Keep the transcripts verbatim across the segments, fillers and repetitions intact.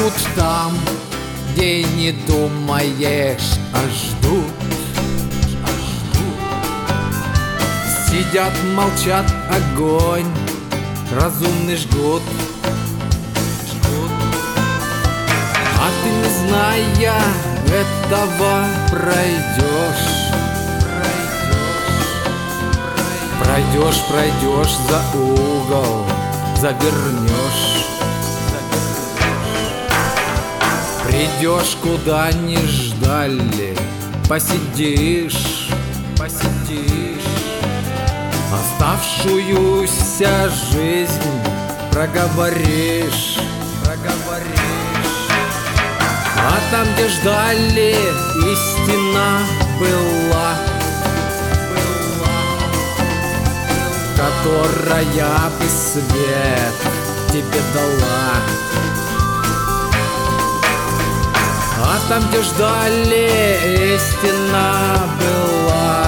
Ждут там, где не думаешь, а ждут, а ждут. Сидят, молчат, огонь разумный жгут, жгут. А ты, не зная этого, пройдешь, пройдешь, пройдешь за угол, завернешь, придешь, куда не ждали, посидишь, посидишь. Оставшуюся жизнь проговоришь, проговоришь. А там, где ждали, истина была, была, которая бы свет тебе дала. А там, где ждали, истина была,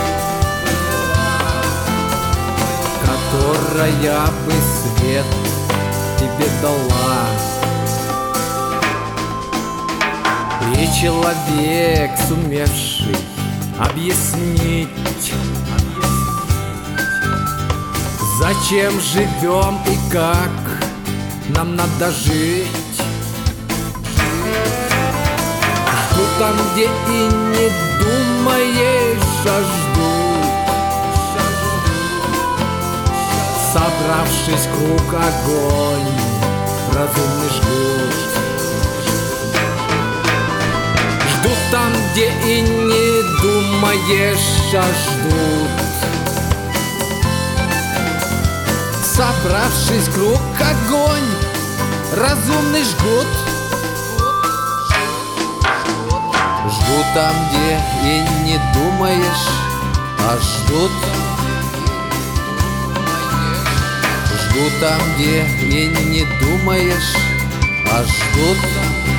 которая бы свет тебе дала. И человек, сумевший объяснить, зачем живем и как нам надо жить, ждут там, где и не думаешь, а ждут, собравшись круг огонь разумный жгут. Ждут там, где и не думаешь, а ждут, собравшись круг огонь разумный жгут. Ждут там, где и не думаешь, а ждут, ждут там, где и не думаешь, а ждут.